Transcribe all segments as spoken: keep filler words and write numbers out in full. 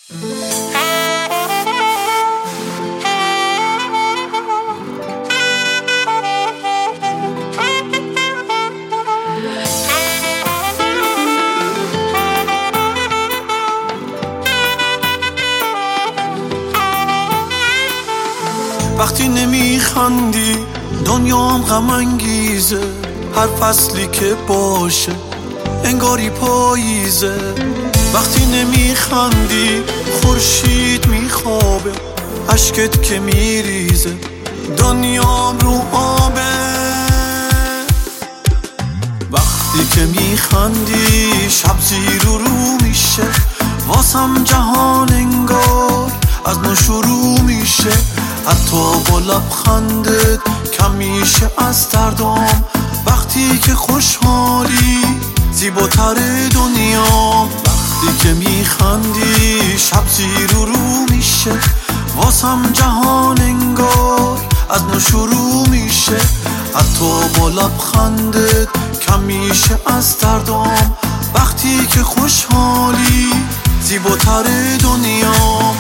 وقتی نمیخندی دنیام غم انگیزه، هر فصلی که باشه انگاری پاییزه. وقتی نمیخندی خورشید میخوابه، اشکت که میریزه دنیام رو آبه. وقتی که میخندی شب زیر و رو میشه، واسم جهان انگار از نو شروع میشه. حتی با لبخندت کم میشه از دردام، وقتی که خوشحالی زیباتر دنیام. وقتی که میخندی شب زیر و رو میشه، واسم جهان انگار از نو شروع میشه. حتی با لبخندت کم میشه از دردام، وقتی که خوشحالی زیباتر دنیام.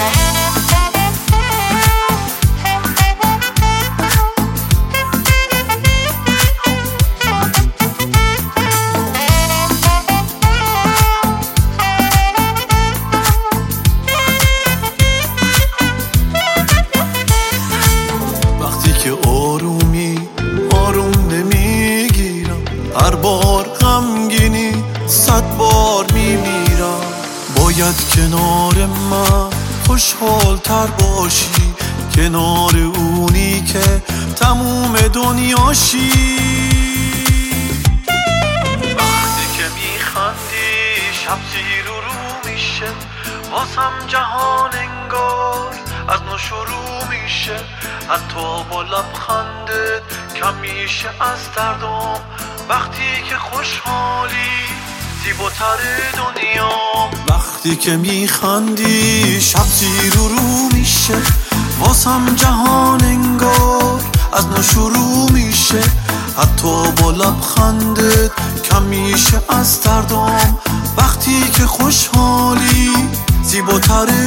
آرومی آروم نمیگیرم، هر بار غمگینی صد بار میمیرم. باید کنار من خوشحال تر باشی، کنار اونی که تموم دنیاشی. وقتی که میخندی شب زیر و رو میشه، واسم جهان انگار از نو شروع میشه. حتی با لبخندت کم میشه از دردام، وقتی که خوشحالی زیباتر دنیام. وقتی که میخندی شب زیر و رو میشه، واسم جهان انگار از نو شروع میشه. حتی با لبخندت کم میشه از دردام، وقتی که خوشحالی زیباتر